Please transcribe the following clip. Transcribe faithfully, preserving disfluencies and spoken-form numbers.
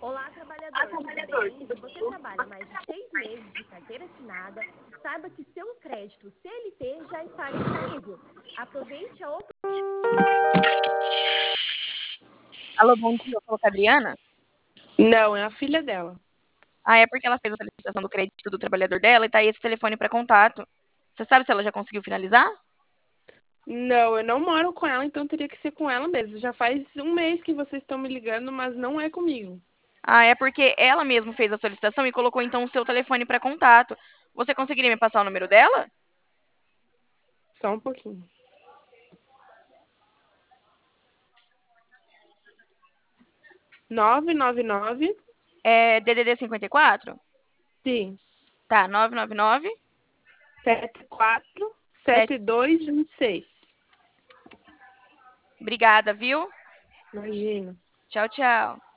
Olá, trabalhador, tudo bem? Se você trabalha mais de seis meses de carteira assinada, saiba que seu crédito C L T já está disponível. Aproveite a oportunidade. Alô, bom dia, eu falo com a Adriana. Não, é a filha dela. Ah, é porque ela fez a solicitação do crédito do trabalhador dela e tá aí esse telefone para contato. Você sabe se ela já conseguiu finalizar? Não, eu não moro com ela, então teria que ser com ela mesmo. Já faz um mês que vocês estão me ligando, mas não é comigo. Ah, é porque ela mesma fez a solicitação e colocou então o seu telefone para contato. Você conseguiria me passar o número dela? Só um pouquinho. nove nove nove. É D D D cinquenta e quatro? Sim. Tá, nove nove nove. sete quatro Sete. sete dois dois seis. Obrigada, viu? Imagina. Tchau, tchau.